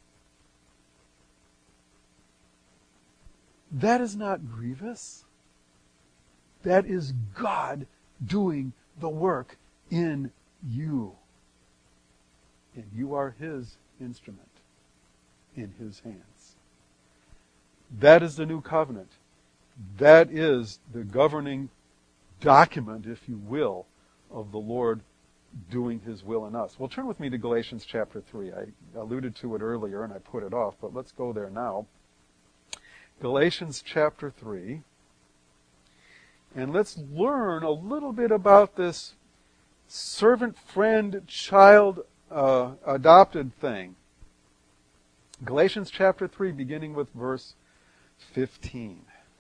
That is not grievous. That is God doing the work in you. And you are his instrument in his hands. That is the new covenant. That is the governing document, if you will, of the Lord doing his will in us. Well, turn with me to Galatians chapter 3. I alluded to it earlier and I put it off, but let's go there now. Galatians chapter 3. And let's learn a little bit about this servant, friend, child, adopted thing. Galatians chapter 3, beginning with verse 15.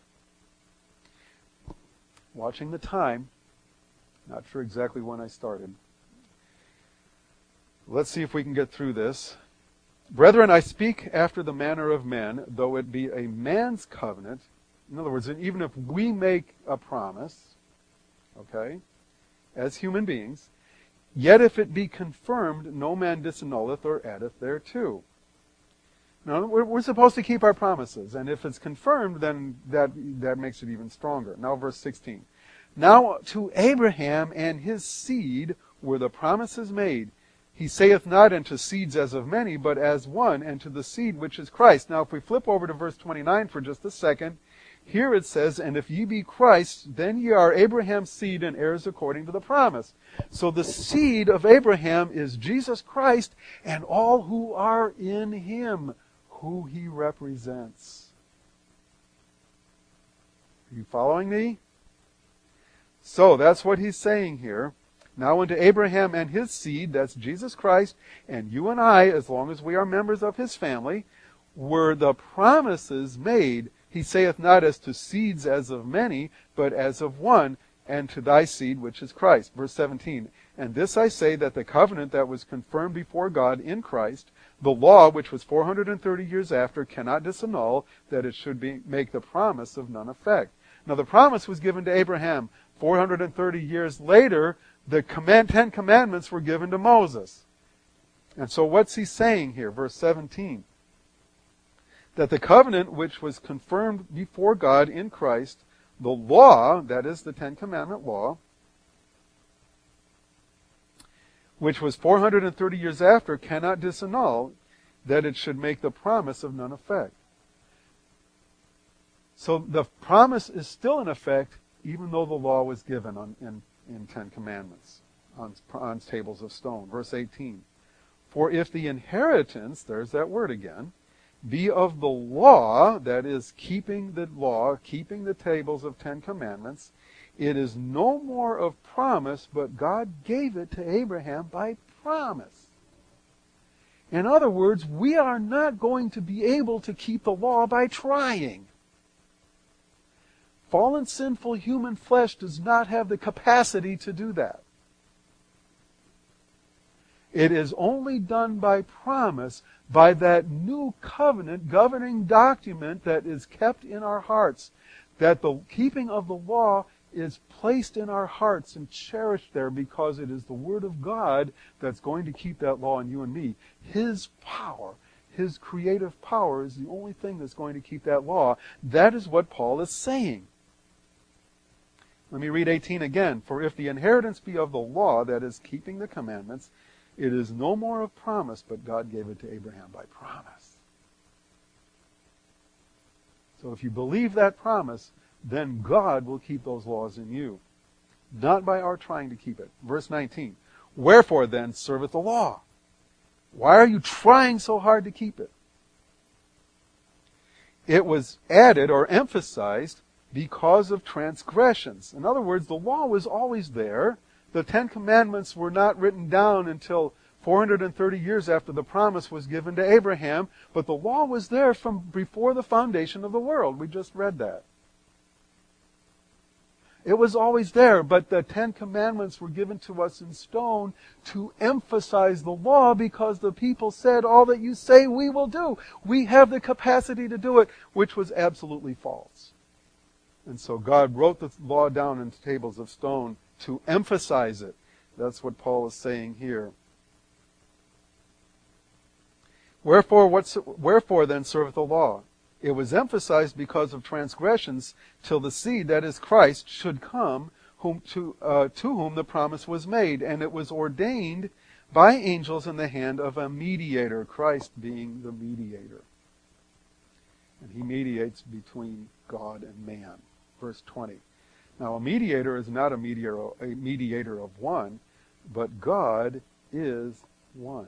Watching the time, not sure exactly when I started. Let's see if we can get through this. Brethren, I speak after the manner of men, though it be a man's covenant. In other words, even if we make a promise, okay, as human beings, yet if it be confirmed, no man disannulleth or addeth thereto. Now, we're supposed to keep our promises, and if it's confirmed, then that makes it even stronger. Now, verse 16. Now to Abraham and his seed were the promises made. He saith not unto seeds as of many, but as one, and to the seed which is Christ. Now, if we flip over to verse 29 for just a second, here it says, and if ye be Christ, then ye are Abraham's seed and heirs according to the promise. So the seed of Abraham is Jesus Christ and all who are in him, who he represents. Are you following me? So that's what he's saying here. Now unto Abraham and his seed, that's Jesus Christ, and you and I, as long as we are members of his family, were the promises made. He saith not as to seeds as of many, but as of one, and to thy seed which is Christ. Verse 17. And this I say, that the covenant that was confirmed before God in Christ, the law which was 430 years after, cannot disannul, that it should make the promise of none effect. Now the promise was given to Abraham. 430 years later, the 10 commandments were given to Moses. And so what's he saying here? Verse 17. That the covenant which was confirmed before God in Christ, the law, that is the 10 Commandment law, which was 430 years after, cannot disannul, that it should make the promise of none effect. So the promise is still in effect, even though the law was given in 10 Commandments, on tables of stone. Verse 18. For if the inheritance, there's that word again, be of the law, that is, keeping the law, keeping the tables of 10 Commandments, it is no more of promise, but God gave it to Abraham by promise. In other words, we are not going to be able to keep the law by trying. Fallen, sinful human flesh does not have the capacity to do that. It is only done by promise, by that new covenant governing document that is kept in our hearts, that the keeping of the law is placed in our hearts and cherished there because it is the Word of God that's going to keep that law in you and me. His power, His creative power is the only thing that's going to keep that law. That is what Paul is saying. Let me read 18 again. For if the inheritance be of the law, that is, keeping the commandments, it is no more of promise, but God gave it to Abraham by promise. So if you believe that promise, then God will keep those laws in you, not by our trying to keep it. Verse 19. Wherefore then serveth the law? Why are you trying so hard to keep it? It was added or emphasized because of transgressions. In other words, the law was always there. The 10 Commandments were not written down until 430 years after the promise was given to Abraham, but the law was there from before the foundation of the world. We just read that. It was always there, but the 10 Commandments were given to us in stone to emphasize the law because the people said, all that you say we will do. We have the capacity to do it, which was absolutely false. And so God wrote the law down into tables of stone to emphasize it. That's what Paul is saying here. Wherefore then serveth the law? It was emphasized because of transgressions, till the seed, that is Christ, should come, to whom the promise was made. And it was ordained by angels in the hand of a mediator, Christ being the mediator. And he mediates between God and man. Verse 20. Now a mediator is not a mediator of one, but God is one.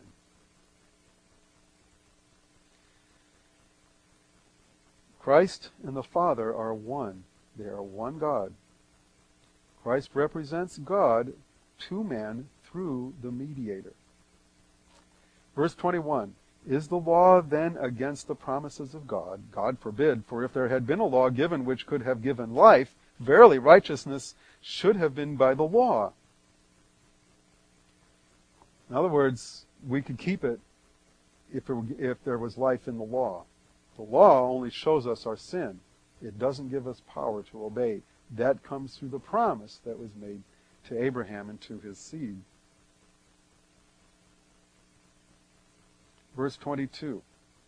Christ and the Father are one. They are one God. Christ represents God to man through the mediator. Verse 21. Is the law then against the promises of God? God forbid, for if there had been a law given which could have given life, verily righteousness should have been by the law. In other words, we could keep it if there was life in the law. The law only shows us our sin. It doesn't give us power to obey. That comes through the promise that was made to Abraham and to his seed. Verse 22.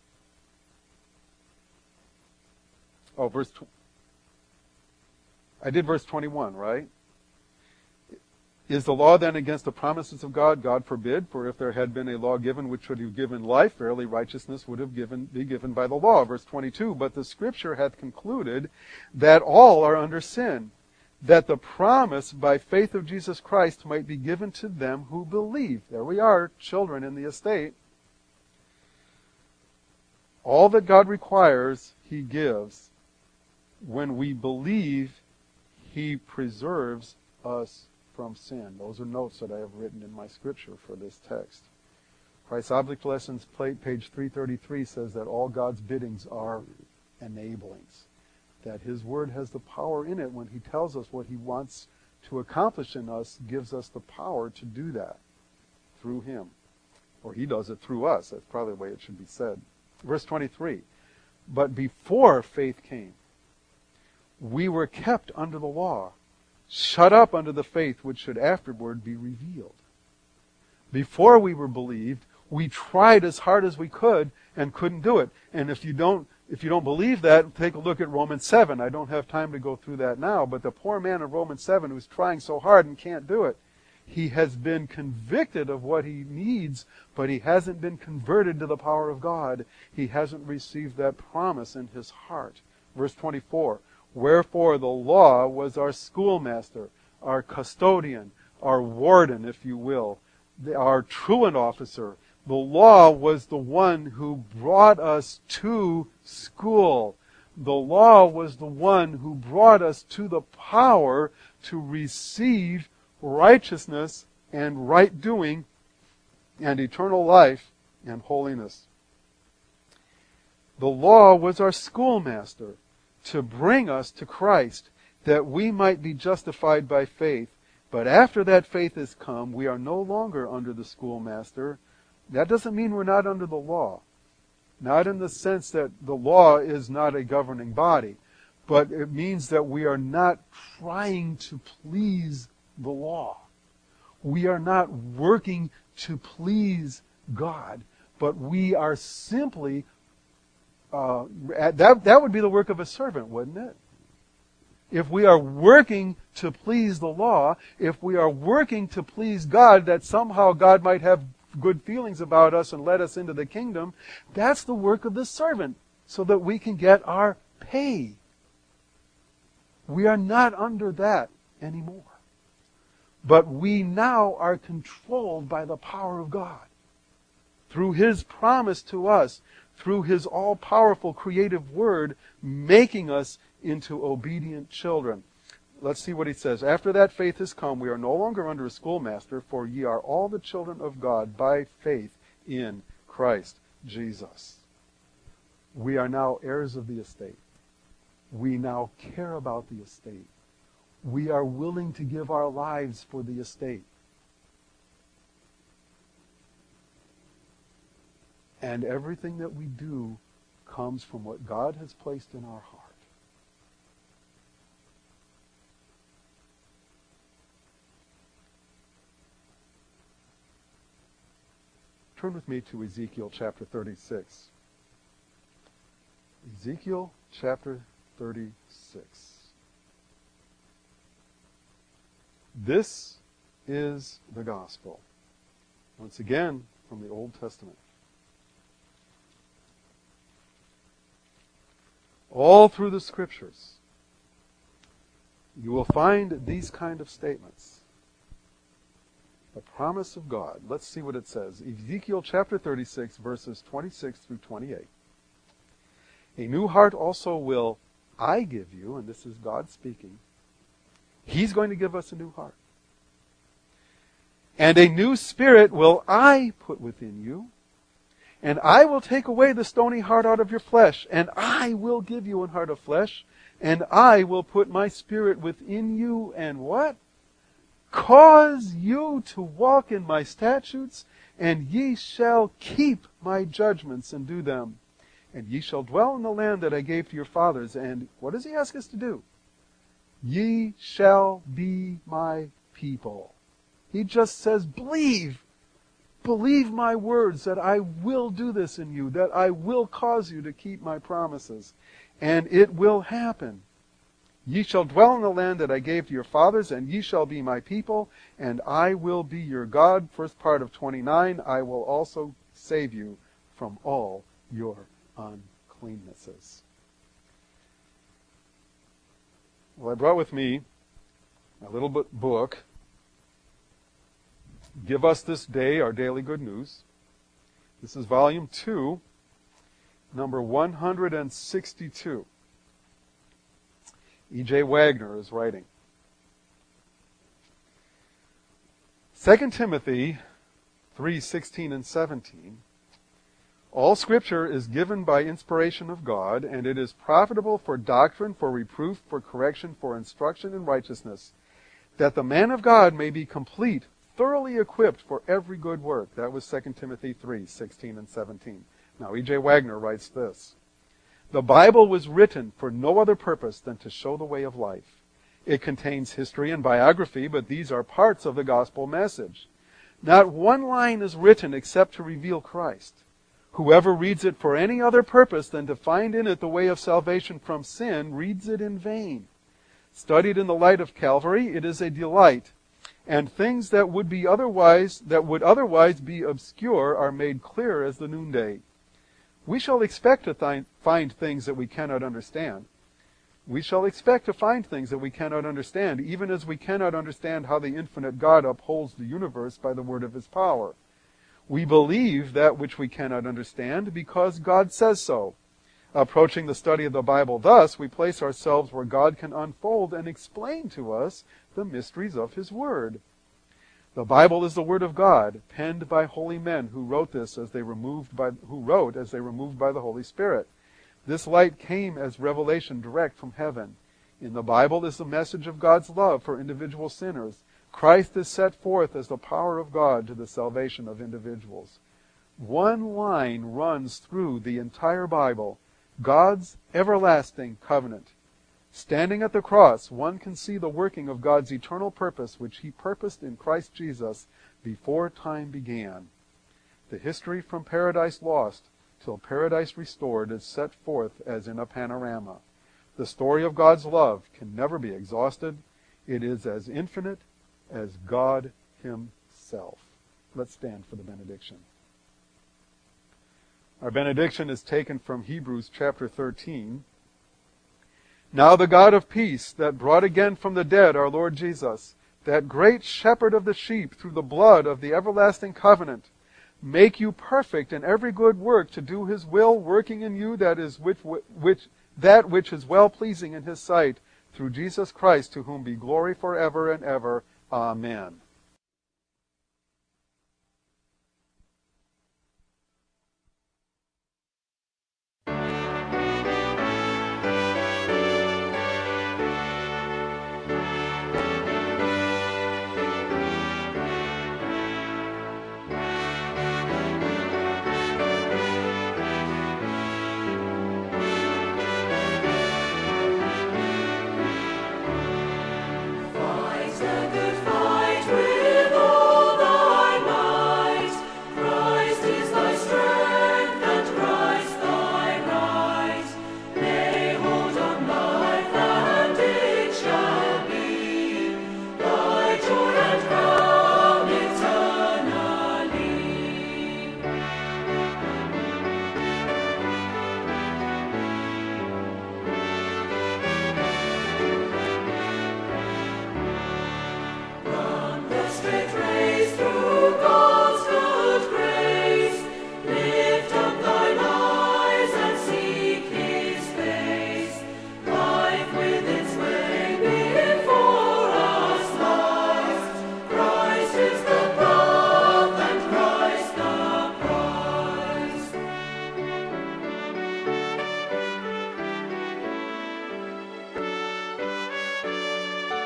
I did verse 21, right? Is the law then against the promises of God? God forbid, for if there had been a law given which would have given life, verily righteousness would have be given by the law. Verse 22, but the Scripture hath concluded that all are under sin, that the promise by faith of Jesus Christ might be given to them who believe. There we are, children in the estate. All that God requires, He gives. When we believe, He preserves us from sin. Those are notes that I have written in my scripture for this text. Christ's Object Lessons, page 333, says that all God's biddings are enablings. That His Word has the power in it when He tells us what He wants to accomplish in us, gives us the power to do that through Him. Or He does it through us. That's probably the way it should be said. Verse 23, but before faith came, we were kept under the law, shut up under the faith which should afterward be revealed. Before we were believed, we tried as hard as we could and couldn't do it. And if you don't believe that, take a look at Romans 7. I don't have time to go through that now, but the poor man of Romans 7 who's trying so hard and can't do it, he has been convicted of what he needs, but he hasn't been converted to the power of God. He hasn't received that promise in his heart. Verse 24, wherefore the law was our schoolmaster, our custodian, our warden, if you will, our truant officer. The law was the one who brought us to school. The law was the one who brought us to the power to receive righteousness and right doing and eternal life and holiness. The law was our schoolmaster to bring us to Christ, that we might be justified by faith. But after that faith has come, we are no longer under the schoolmaster. That doesn't mean we're not under the law. Not in the sense that the law is not a governing body, but it means that we are not trying to please the law. We are not working to please God, but we are simply that would be the work of a servant, wouldn't it? If we are working to please the law, if we are working to please God, that somehow God might have good feelings about us and let us into the kingdom, that's the work of the servant, so that we can get our pay. We are not under that anymore. But we now are controlled by the power of God. Through His promise to us, through His all-powerful creative word, making us into obedient children. Let's see what he says. After that faith has come, we are no longer under a schoolmaster, for ye are all the children of God by faith in Christ Jesus. We are now heirs of the estate. We now care about the estate. We are willing to give our lives for the estate. And everything that we do comes from what God has placed in our heart. Turn with me to Ezekiel chapter 36. Ezekiel chapter 36. This is the gospel. Once again, from the Old Testament. All through the Scriptures, you will find these kind of statements. The promise of God. Let's see what it says. Ezekiel chapter 36, verses 26 through 28. A new heart also will I give you, and this is God speaking. He's going to give us a new heart. And a new spirit will I put within you. And I will take away the stony heart out of your flesh, and I will give you an heart of flesh, and I will put my spirit within you, and what? Cause you to walk in my statutes and ye shall keep my judgments and do them. And ye shall dwell in the land that I gave to your fathers. And what does he ask us to do? Ye shall be my people. He just says, believe. Believe my words that I will do this in you, that I will cause you to keep my promises. And it will happen. Ye shall dwell in the land that I gave to your fathers, and ye shall be my people, and I will be your God. First part of 29, I will also save you from all your uncleannesses. Well, I brought with me a little book, Give Us This Day Our Daily Good News. This is volume 2, number 162. E.J. Wagner is writing. 2 Timothy 3:16 and 17. All Scripture is given by inspiration of God, and it is profitable for doctrine, for reproof, for correction, for instruction in righteousness, that the man of God may be complete, thoroughly equipped for every good work. That was 2 Timothy 3:16 and 17. Now, E.J. Wagner writes this. The Bible was written for no other purpose than to show the way of life. It contains history and biography, but these are parts of the gospel message. Not one line is written except to reveal Christ. Whoever reads it for any other purpose than to find in it the way of salvation from sin reads it in vain. Studied in the light of Calvary, it is a delight, and things that would otherwise be obscure are made clear as the noonday. We shall expect to find things that we cannot understand. We shall expect to find things that we cannot understand, even as we cannot understand how the infinite God upholds the universe by the word of his power. We believe that which we cannot understand because God says so. Approaching the study of the Bible thus, we place ourselves where God can unfold and explain to us the mysteries of his word. The Bible is the word of God, penned by holy men who wrote as they were moved by the Holy Spirit. This light came as revelation direct from heaven. In the Bible is the message of God's love for individual sinners. Christ is set forth as the power of God to the salvation of individuals. One line runs through the entire Bible, God's everlasting covenant. Standing at the cross, one can see the working of God's eternal purpose, which he purposed in Christ Jesus before time began. The history from paradise lost till paradise restored is set forth as in a panorama. The story of God's love can never be exhausted. It is as infinite as God himself. Let's stand for the benediction. Our benediction is taken from Hebrews chapter 13. Now the God of peace, that brought again from the dead our Lord Jesus, that great shepherd of the sheep through the blood of the everlasting covenant, make you perfect in every good work to do his will, working in you that which is well-pleasing in his sight, through Jesus Christ, to whom be glory forever and ever. Amen.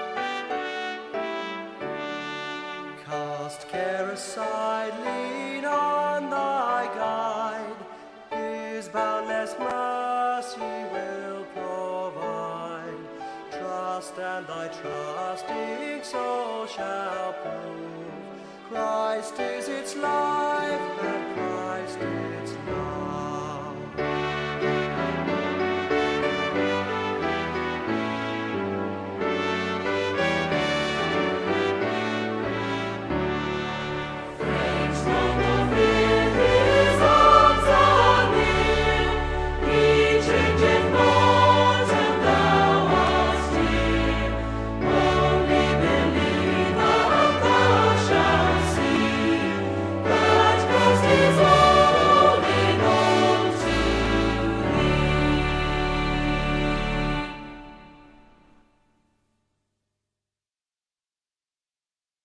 Cast care aside, lean endless mercy will provide. Trust and thy trusting soul shall prove. Christ is its life and